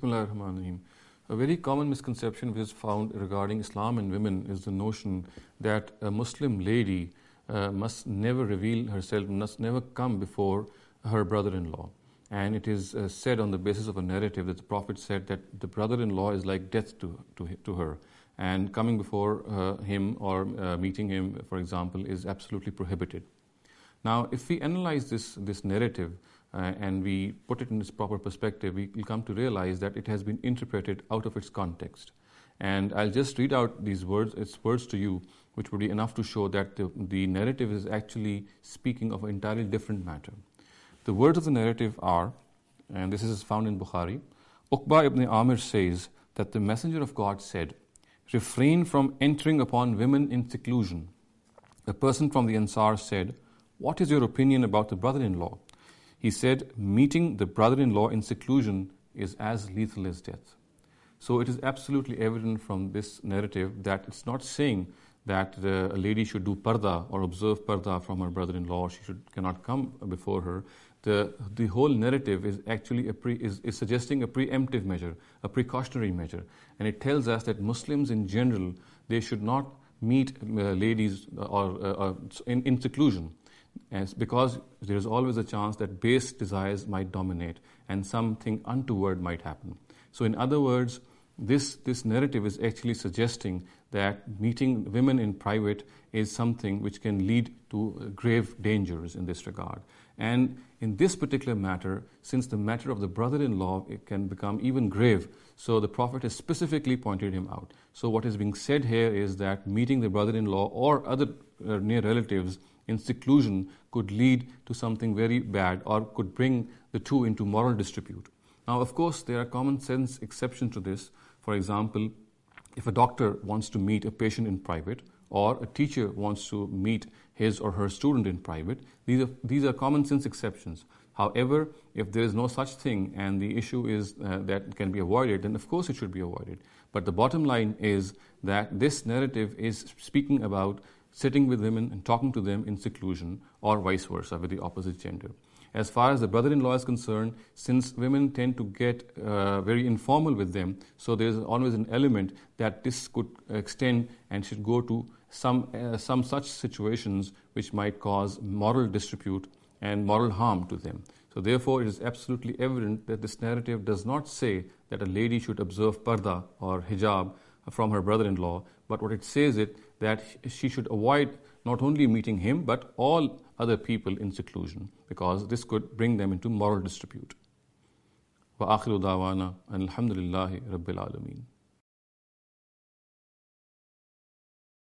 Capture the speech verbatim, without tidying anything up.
Bismillahirrahmanirrahim. A very common misconception which is found regarding Islam and women is the notion that a Muslim lady uh, must never reveal herself, must never come before her brother-in-law. And it is uh, said on the basis of a narrative that the Prophet said that the brother-in-law is like death to, to, to her. And coming before uh, him or uh, meeting him, for example, is absolutely prohibited. Now, if we analyze this, this narrative uh, and we put it in its proper perspective, we will come to realize that it has been interpreted out of its context. And I'll just read out these words, its words to you, which would be enough to show that the, the narrative is actually speaking of an entirely different matter. The words of the narrative are, and this is found in Bukhari, Uqba ibn Amir says that the Messenger of God said, "Refrain from entering upon women in seclusion." A person from the Ansar said, "What is your opinion about the brother-in-law?" He said, "Meeting the brother-in-law in seclusion is as lethal as death." So it is absolutely evident from this narrative that it's not saying that uh, a lady should do parda or observe parda from her brother-in-law, she should cannot come before her. The, the whole narrative is actually a pre, is, is suggesting a preemptive measure, a precautionary measure. And it tells us that Muslims in general, they should not meet uh, ladies or uh, in, in seclusion. As because there is always a chance that base desires might dominate and something untoward might happen. So in other words, this, this narrative is actually suggesting that meeting women in private is something which can lead to grave dangers in this regard. And in this particular matter, since the matter of the brother-in-law it can become even grave, so the Prophet has specifically pointed him out. So what is being said here is that meeting the brother-in-law or other uh, near relatives in seclusion could lead to something very bad or could bring the two into moral dispute. Now, of course, there are common sense exceptions to this. For example, if a doctor wants to meet a patient in private or a teacher wants to meet his or her student in private, these are, these are common sense exceptions. However, if there is no such thing and the issue is uh, that can be avoided, then of course it should be avoided. But the bottom line is that this narrative is speaking about sitting with women and talking to them in seclusion or vice versa with the opposite gender. As far as the brother-in-law is concerned, since women tend to get uh, very informal with them, so there is always an element that this could extend and should go to some, uh, some such situations which might cause moral dispute and moral harm to them. So therefore, it is absolutely evident that this narrative does not say that a lady should observe parda or hijab from her brother-in-law, but what it says is that she should avoid not only meeting him, but all other people in seclusion, because this could bring them into moral dispute. Wa akhiru da'wana alhamdulillahi rabbil alameen.